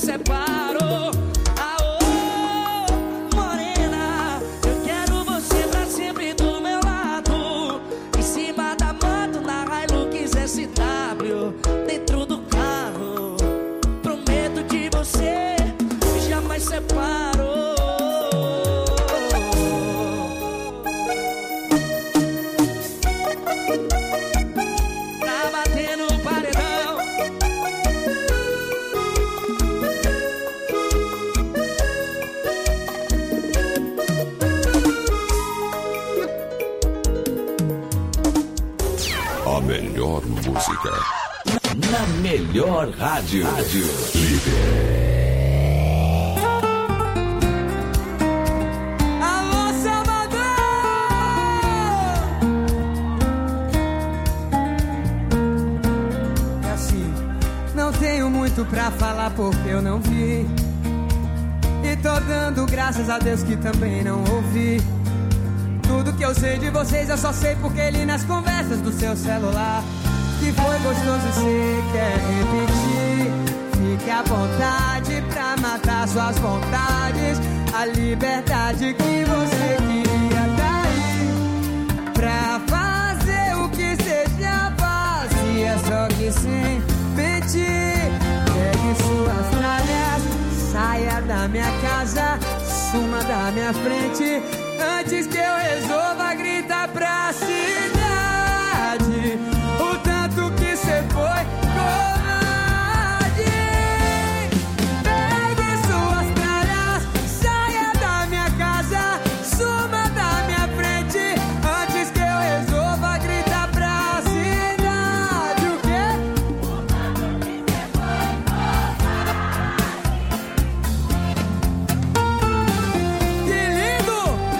separou. Aô, morena, eu quero você pra sempre do meu lado. Em cima da moto, na Hilux SW, dentro do carro. Prometo de você, jamais separou. Pra bater no paredão. A melhor música na melhor rádio. Líder. Alô, Salvador! É assim, não tenho muito pra falar porque eu não vi. E tô dando graças a Deus que também não ouvi. Tudo que eu sei de vocês eu só sei porque li nas conversas do seu celular. Que foi gostoso e você quer repetir. Fique à vontade pra matar suas vontades. A liberdade que você queria tá aí. Pra fazer o que seja fazia, só que sem mentir. Pegue suas tralhas, saia da minha casa, suma da minha frente, antes que eu resolva gritar pra cidade o tanto que cê foi covarde. Pegue suas tralhas, saia da minha casa, suma da minha frente, antes que eu resolva gritar pra cidade. O quê? Que lindo!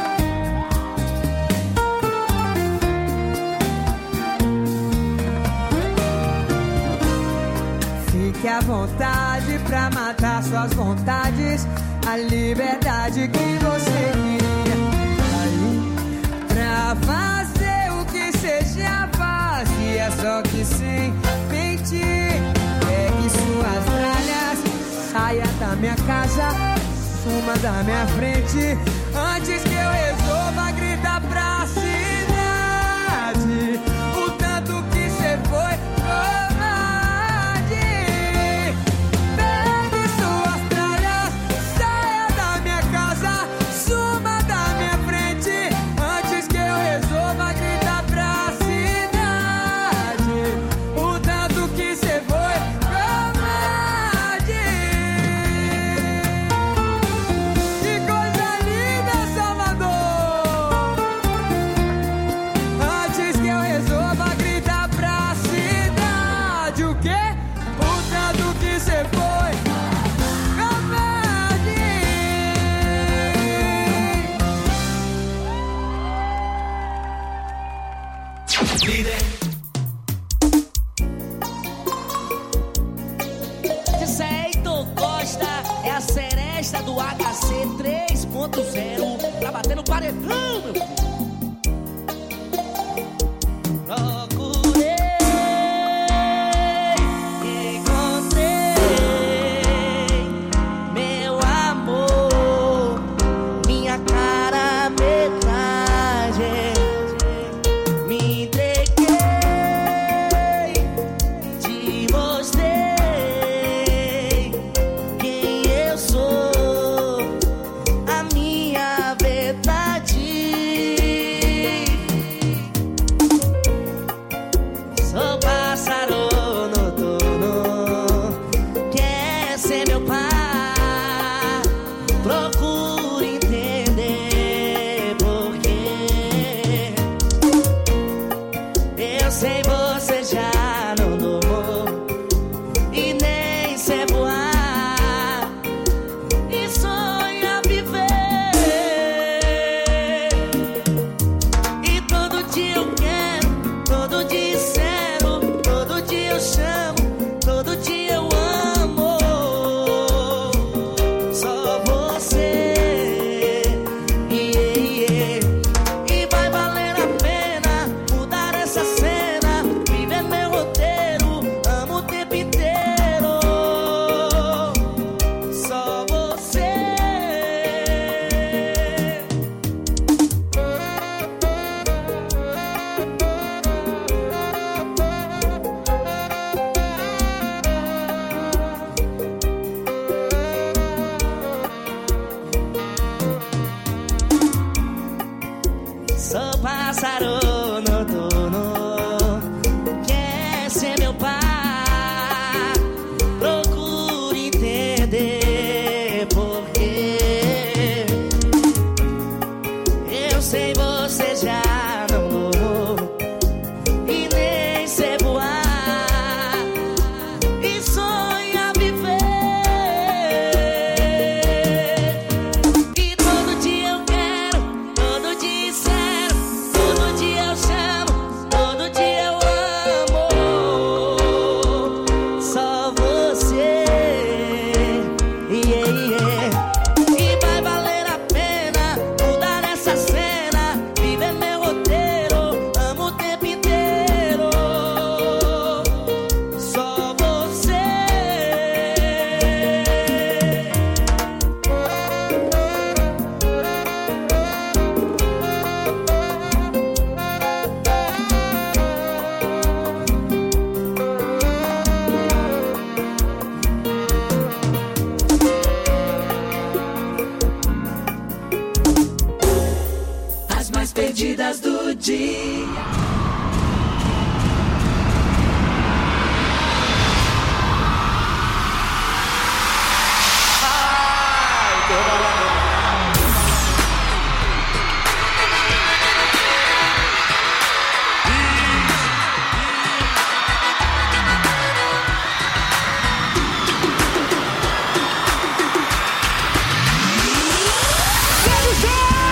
Fique à vontade pra matar suas vontades. A liberdade que você queria tá aí. Pra fazer o que seja fazia, só que sem mentir. Pegue suas tralhas, saia da minha casa, suma da minha frente, antes que eu resolva gritar pra cidade o tanto que cê foi covarde. Pegue suas tralhas, saia da minha casa, suma da minha frente, antes que eu resolva gritar pra cidade o tanto que cê foi covarde. Que coisa linda, Salvador! Antes que eu resolva gritar pra cidade o quê? O tanto que cê foi covarde. Líder. Jeito Costa é a seresta do HC 3.0 pra bater no paredão, meu filho. Procurei, encontrei meu amor, minha cara metade. Me entreguei, te mostrei quem eu sou, a minha verdade. Sou pássaro noturno, quer ser meu par. Procure entender porquê. Eu sei você já não domou e nem sei voar e sonha viver. E todo dia eu quero, todo dia espero, todo dia eu chamo, todo dia eu amo. Só você. E vai valer a pena mudar essa cena, viver meu roteiro, amo o tempo inteiro. dia.